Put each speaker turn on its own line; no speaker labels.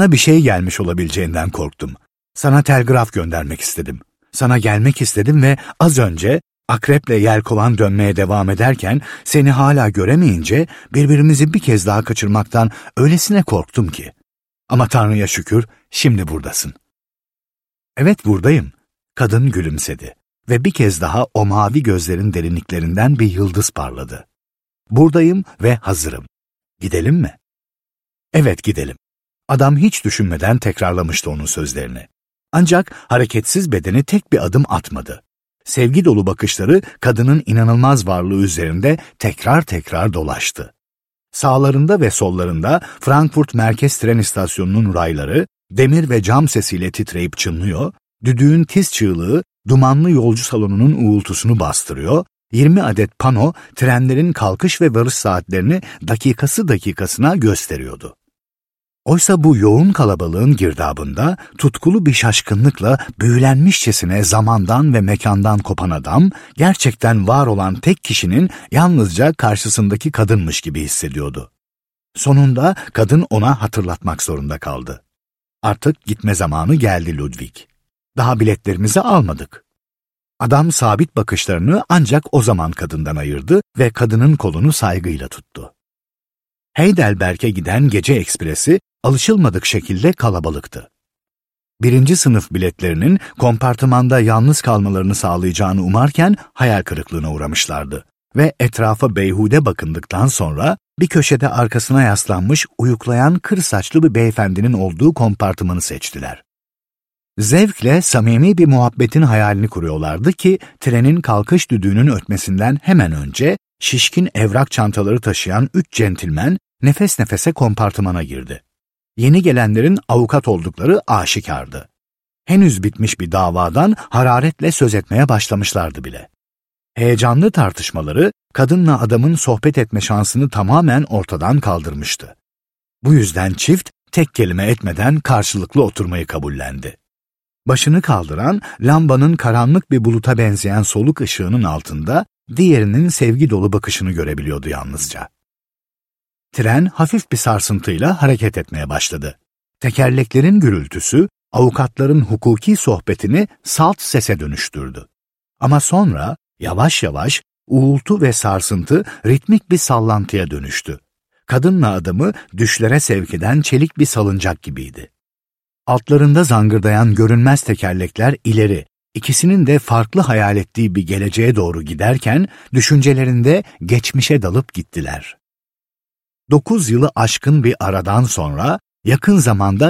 Başına bir şey gelmiş olabileceğinden korktum. Sana telgraf göndermek istedim. Sana gelmek istedim ve az önce akreple yelkovan dönmeye devam ederken seni hala göremeyince birbirimizi bir kez daha kaçırmaktan öylesine korktum ki. Ama Tanrı'ya şükür şimdi buradasın. Evet, buradayım. Kadın gülümsedi ve bir kez daha o mavi gözlerin derinliklerinden bir yıldız parladı. Buradayım ve hazırım. Gidelim mi? Evet, gidelim. Adam hiç düşünmeden tekrarlamıştı onun sözlerini. Ancak hareketsiz bedeni tek bir adım atmadı. Sevgi dolu bakışları kadının inanılmaz varlığı üzerinde tekrar tekrar dolaştı. Sağlarında ve sollarında Frankfurt Merkez Tren İstasyonu'nun rayları demir ve cam sesiyle titreyip çınlıyor, düdüğün tiz çığlığı dumanlı yolcu salonunun uğultusunu bastırıyor, 20 adet pano trenlerin kalkış ve varış saatlerini dakikası dakikasına gösteriyordu. Oysa bu yoğun kalabalığın girdabında tutkulu bir şaşkınlıkla büyülenmişçesine zamandan ve mekandan kopan adam, gerçekten var olan tek kişinin yalnızca karşısındaki kadınmış gibi hissediyordu. Sonunda kadın ona hatırlatmak zorunda kaldı. Artık gitme zamanı geldi Ludwig. Daha biletlerimizi almadık. Adam sabit bakışlarını ancak o zaman kadından ayırdı ve kadının kolunu saygıyla tuttu. Heidelberg'e giden gece ekspresi alışılmadık şekilde kalabalıktı. 1. sınıf biletlerinin kompartımanda yalnız kalmalarını sağlayacağını umarken hayal kırıklığına uğramışlardı ve etrafa beyhude bakındıktan sonra bir köşede arkasına yaslanmış uyuklayan kır saçlı bir beyefendinin olduğu kompartımanı seçtiler. Zevkle samimi bir muhabbetin hayalini kuruyorlardı ki trenin kalkış düdüğünün ötmesinden hemen önce şişkin evrak çantaları taşıyan 3 centilmen nefes nefese kompartımana girdi. Yeni gelenlerin avukat oldukları aşikardı. Henüz bitmiş bir davadan hararetle söz etmeye başlamışlardı bile. Heyecanlı tartışmaları kadınla adamın sohbet etme şansını tamamen ortadan kaldırmıştı. Bu yüzden çift tek kelime etmeden karşılıklı oturmayı kabullendi. Başını kaldıran lambanın karanlık bir buluta benzeyen soluk ışığının altında diğerinin sevgi dolu bakışını görebiliyordu yalnızca. Tren hafif bir sarsıntıyla hareket etmeye başladı. Tekerleklerin gürültüsü avukatların hukuki sohbetini salt sese dönüştürdü. Ama sonra yavaş yavaş uğultu ve sarsıntı ritmik bir sallantıya dönüştü. Kadınla adamı düşlere sevk eden çelik bir salıncak gibiydi. Altlarında zangırdayan görünmez tekerlekler ileri, ikisinin de farklı hayal ettiği bir geleceğe doğru giderken düşüncelerinde geçmişe dalıp gittiler. 9 yılı aşkın bir aradan sonra yakın zamanda